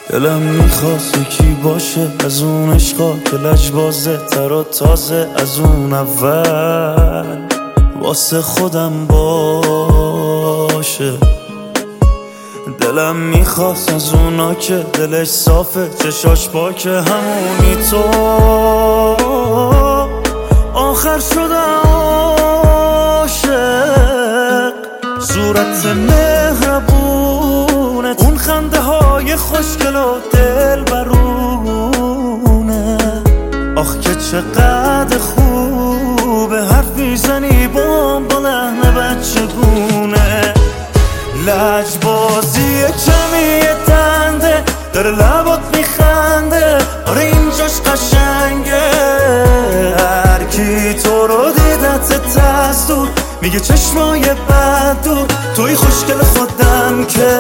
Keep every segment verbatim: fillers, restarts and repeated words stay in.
دلم میخواست یکی باشه از اون عشقا که لجبازه تر و تازه از اون اول، واسه خودم باشه. دلم میخواست از اونا که دلش صافه چشاش پاکه، همونی تو آخر شدم عاشق. صورت مهربونت، اون خنده های خوشگل و دل برونه، آخ که چقدر خوبه حرف میزنی با لحن بچگونه. لجبازی کمی دنده داره لبات میخنده، آره اینجاش قشنگه. هر کی تو رو دیدت از دور میگه چشمای بد دور، توی خوشگل خودم که.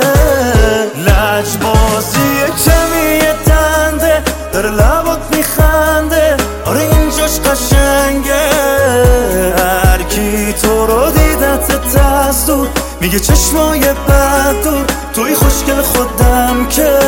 لجبازی کمی دنده داره لبات میخنده، آره اینجاش قشنگه. هر کی تو رو دیدت از دور میگه چشمای بد دور، توی خوشگل خودم که.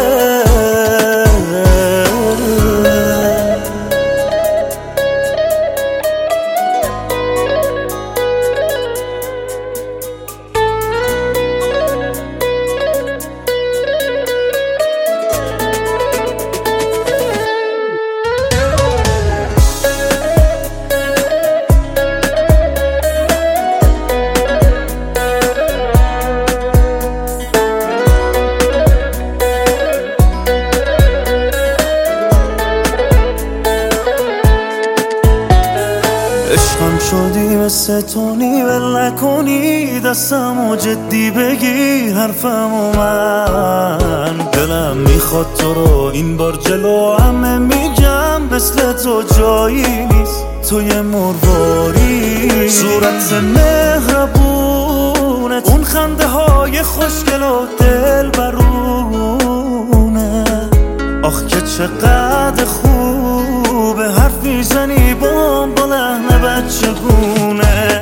عشقم شدی مثل تونی ول نکنی، دستمو جدی بگیر حرفمو من. دلم میخواد تو رو این بار جلو همه میگم، مثل تو جایی نیست توی مرواری. صورت مهربونت، اون خنده های خوشگل و دل برونه، آخ که چقدر خوبه حرف میزنی با لحن بچگونه.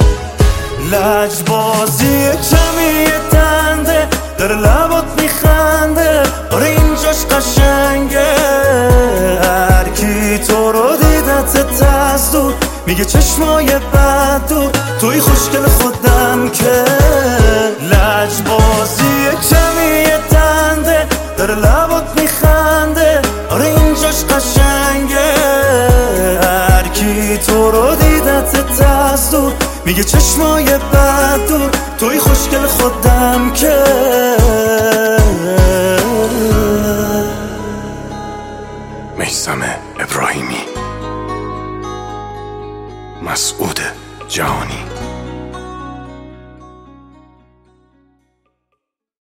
لجبازی کمی دنده داره لبات میخنده، آره اینجاش قشنگه. هر کی تو رو دیدت از دور میگه چشمای بد دور، توی خوشگل خودم که. لجبازی کمی دنده داره لبات میخنده، آره اینجاش قشنگه. هر کی تو رو دیدت از دور میگه چشمای بد دور، توی خوشگل خودم که. میثم ابراهیمی، مسعود جهانی.